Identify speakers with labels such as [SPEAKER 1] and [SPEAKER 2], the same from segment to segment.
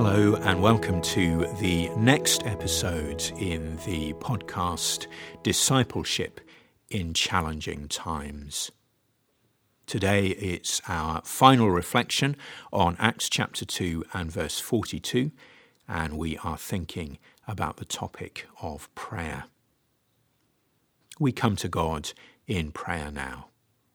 [SPEAKER 1] Hello and welcome to the next episode in the podcast Discipleship in Challenging Times. Today it's our final reflection on Acts chapter 2 and verse 42, and we are thinking about the topic of prayer. We come to God in prayer now.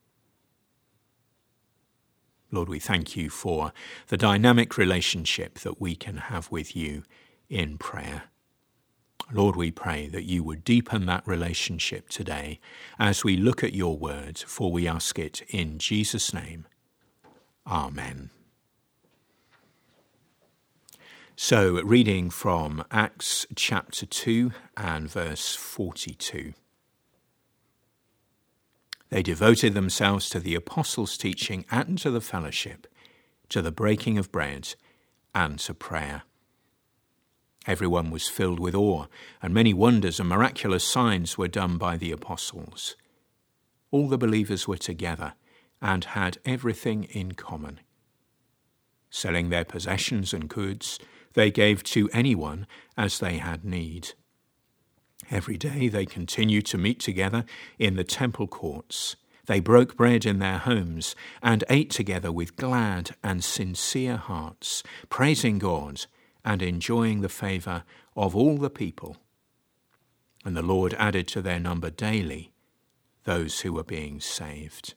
[SPEAKER 1] Lord, we thank you for the dynamic relationship that we can have with you in prayer. Lord, we pray that you would deepen that relationship today as we look at your word, for we ask it in Jesus' name. Amen. So, reading from Acts chapter 2 and verse 42. They devoted themselves to the apostles' teaching and to the fellowship, to the breaking of bread and to prayer. Everyone was filled with awe, and many wonders and miraculous signs were done by the apostles. All the believers were together and had everything in common. Selling their possessions and goods, they gave to anyone as they had need. Every day they continued to meet together in the temple courts. They broke bread in their homes and ate together with glad and sincere hearts, praising God and enjoying the favour of all the people. And the Lord added to their number daily those who were being saved.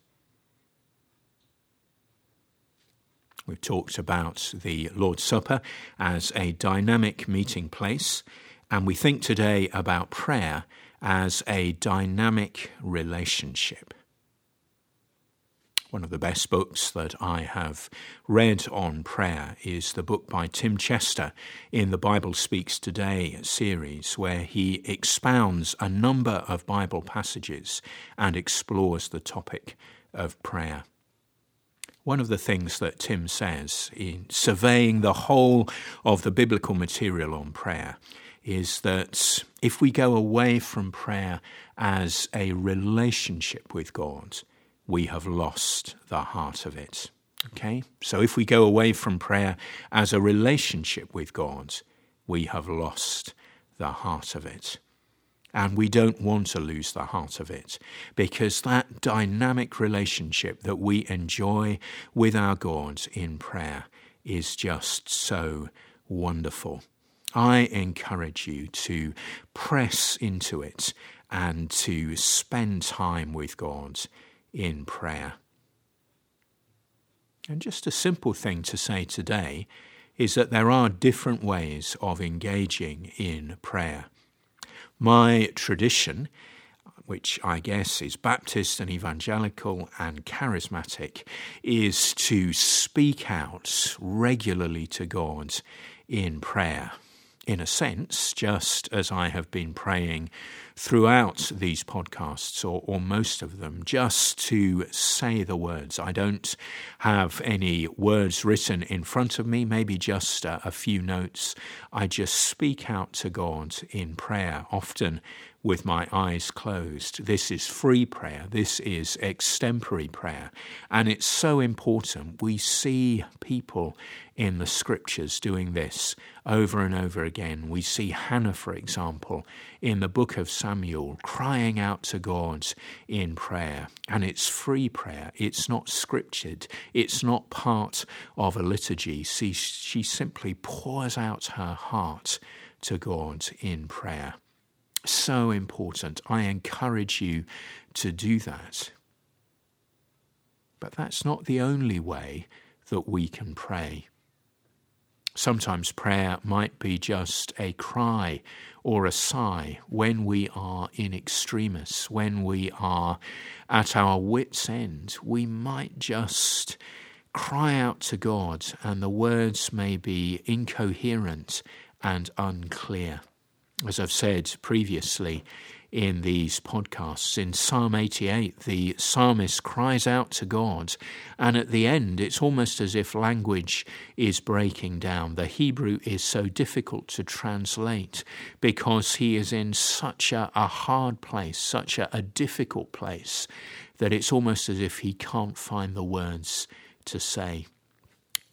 [SPEAKER 1] We've talked about the Lord's Supper as a dynamic meeting place, and we think today about prayer as a dynamic relationship. One of the best books that I have read on prayer is the book by Tim Chester in the Bible Speaks Today series, where he expounds a number of Bible passages and explores the topic of prayer. One of the things that Tim says in surveying the whole of the biblical material on prayer is that if we go away from prayer as a relationship with God, we have lost the heart of it. Okay? So if we go away from prayer as a relationship with God, we have lost the heart of it. And we don't want to lose the heart of it, because that dynamic relationship that we enjoy with our God in prayer is just so wonderful. I encourage you to press into it and to spend time with God in prayer. And just a simple thing to say today is that there are different ways of engaging in prayer. My tradition, which I guess is Baptist and evangelical and charismatic, is to speak out regularly to God in prayer. In a sense, just as I have been praying throughout these podcasts, or most of them, just to say the words. I don't have any words written in front of me, maybe just a few notes. I just speak out to God in prayer, often with my eyes closed. This is free prayer. This is extempore prayer. And it's so important. We see people in the scriptures doing this over and over again. We see Hannah, for example, in the book of Samuel, crying out to God in prayer. And it's free prayer. It's not scriptured. It's not part of a liturgy. She simply pours out her heart to God in prayer. So important. I encourage you to do that. But that's not the only way that we can pray. Sometimes prayer might be just a cry or a sigh when we are in extremis, when we are at our wits' end. We might just cry out to God, and the words may be incoherent and unclear. As I've said previously in these podcasts, in Psalm 88, the psalmist cries out to God, and at the end it's almost as if language is breaking down. The Hebrew is so difficult to translate because he is in such a hard place, such a difficult place, that it's almost as if he can't find the words to say.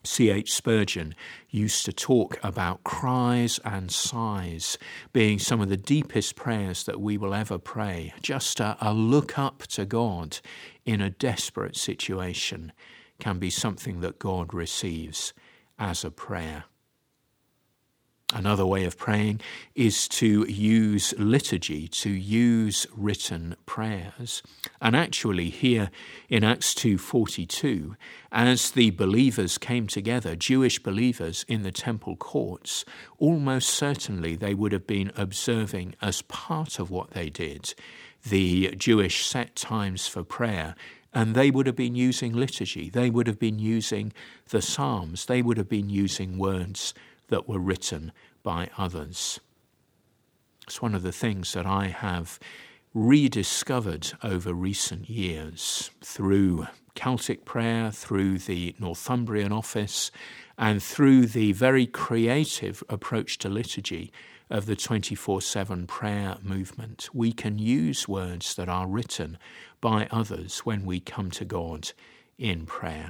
[SPEAKER 1] C.H. Spurgeon used to talk about cries and sighs being some of the deepest prayers that we will ever pray. Just a look up to God in a desperate situation can be something that God receives as a prayer. Another way of praying is to use liturgy, to use written prayers. And actually here in Acts 2:42, as the believers came together, Jewish believers in the temple courts, almost certainly they would have been observing as part of what they did the Jewish set times for prayer, and they would have been using liturgy. They would have been using the Psalms. They would have been using words that were written by others. It's one of the things that I have rediscovered over recent years through Celtic prayer, through the Northumbrian office, and through the very creative approach to liturgy of the 24/7 prayer movement. We can use words that are written by others when we come to God in prayer.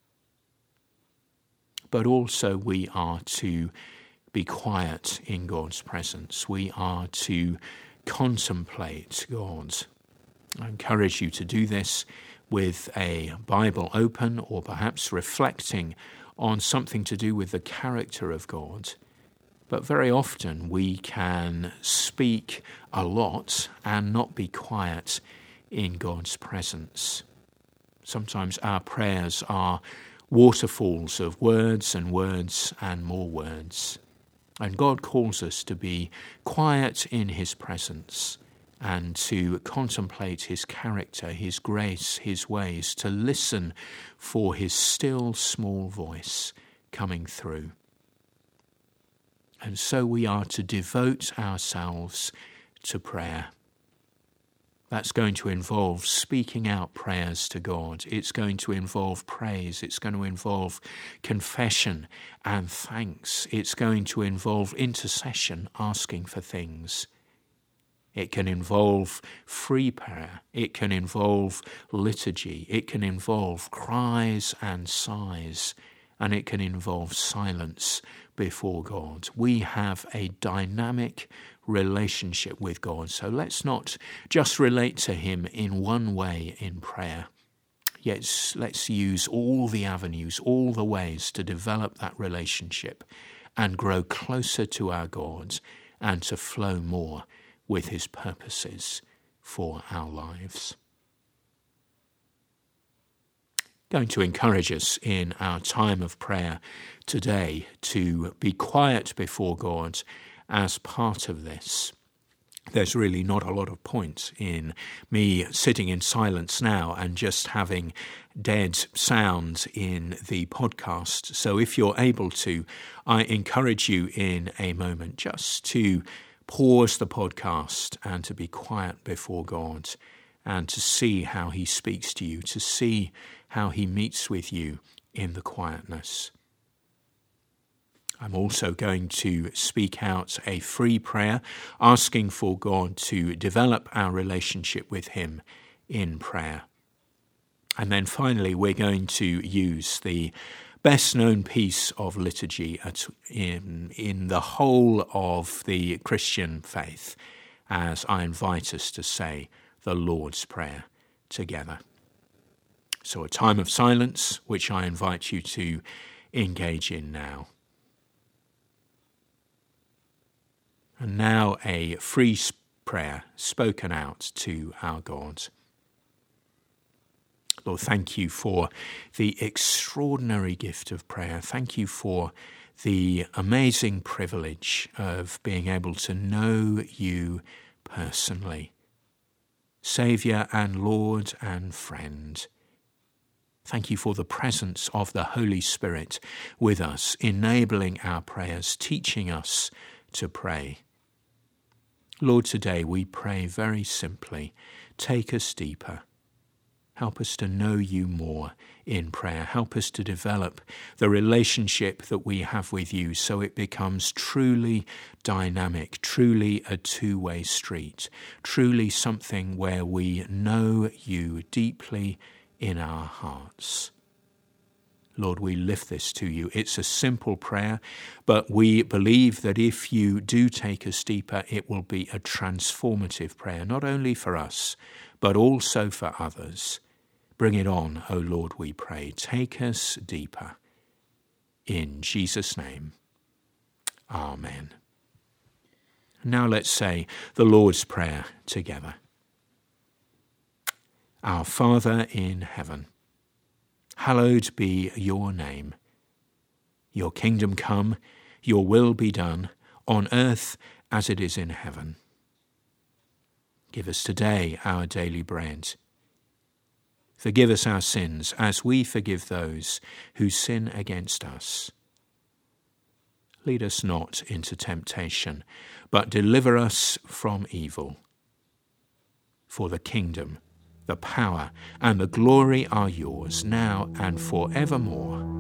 [SPEAKER 1] But also we are to be quiet in God's presence. We are to contemplate God. I encourage you to do this with a Bible open, or perhaps reflecting on something to do with the character of God. But very often we can speak a lot and not be quiet in God's presence. Sometimes our prayers are waterfalls of words and words and more words. And God calls us to be quiet in his presence and to contemplate his character, his grace, his ways, to listen for his still small voice coming through. And so we are to devote ourselves to prayer. That's going to involve speaking out prayers to God. It's going to involve praise. It's going to involve confession and thanks. It's going to involve intercession, asking for things. It can involve free prayer. It can involve liturgy. It can involve cries and sighs. And it can involve silence before God. We have a dynamic relationship with God. So let's not just relate to him in one way in prayer. Yet let's use all the avenues, all the ways to develop that relationship and grow closer to our God and to flow more with his purposes for our lives. Going to encourage us in our time of prayer today to be quiet before God as part of this. There's really not a lot of point in me sitting in silence now and just having dead sound in the podcast. So if you're able to, I encourage you in a moment just to pause the podcast and to be quiet before God and to see how he speaks to you, to see how he meets with you in the quietness. I'm also going to speak out a free prayer, asking for God to develop our relationship with him in prayer. And then finally, we're going to use the best known piece of liturgy in the whole of the Christian faith, as I invite us to say the Lord's Prayer together. So a time of silence, which I invite you to engage in now. And now a free prayer spoken out to our God. Lord, thank you for the extraordinary gift of prayer. Thank you for the amazing privilege of being able to know you personally. Saviour and Lord and friend. Thank you for the presence of the Holy Spirit with us, enabling our prayers, teaching us to pray. Lord, today we pray very simply, take us deeper. Help us to know you more in prayer. Help us to develop the relationship that we have with you so it becomes truly dynamic, truly a two-way street, truly something where we know you deeply in our hearts. Lord, we lift this to you. It's a simple prayer, but we believe that if you do take us deeper, it will be a transformative prayer, not only for us, but also for others. Bring it on, O Lord, we pray. Take us deeper. In Jesus' name, amen. Now let's say the Lord's Prayer together. Our Father in heaven, hallowed be your name. Your kingdom come, your will be done, on earth as it is in heaven. Give us today our daily bread. Forgive us our sins as we forgive those who sin against us. Lead us not into temptation, but deliver us from evil. For the kingdom, the power, and the glory are yours, now and forevermore.